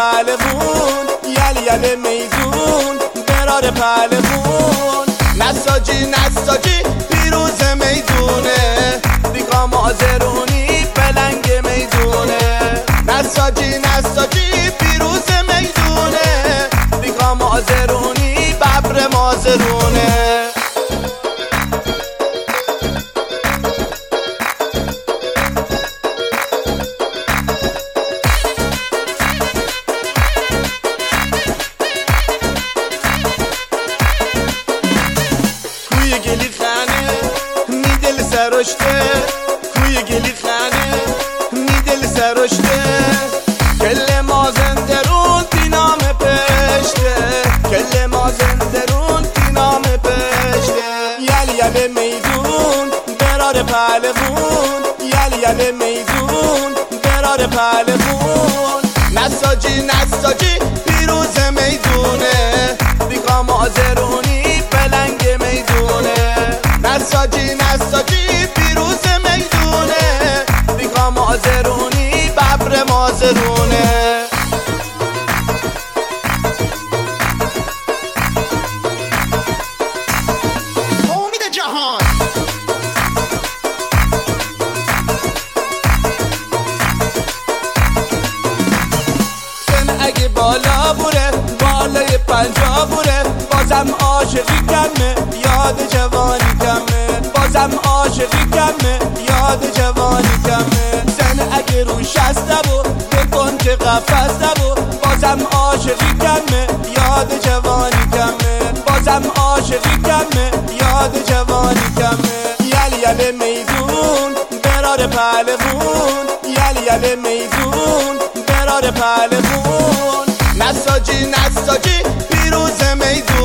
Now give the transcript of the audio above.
پهلوون، یل میدون برار پهلوون. نساجی نساجی پیروز میدونه، دیگا مازرونی پلنگ میدونه. نساجی نساجی پیروز میدونه، دیگا مازرونی ببر مازرونه. کوی گلی خانه میدل سرشته، کوی گلی خانه میدل سرشته. کل مازندرون دینام پشته، کل مازندرون دینام پشته. یل میدون برار پهلوون، یل میدون برار پهلوون. نساجی نساجی پیروز میدونه، دیگا مازرونی پلنگ میدونه. نساجی نساجی پیروز میدونه، دیگا مازرونی ببر مازرونه. امید جهان سن اگه بالا بوره، بالای 50 بوره، بازم عاشقی کمه، یاد جوانی کمه. بازم عاشقی کمه، یاد جوانی کمه. سن اگه رو 60 بود بکن که قفص بود، بازم عاشقی کمه، یاد جوانی کمه. بازم عاشقی کمه، یاد جوانی کمه. یل میدون برار پهلوون، یل میدون برار پهلوون. نساجی نساجی پیروز میدون،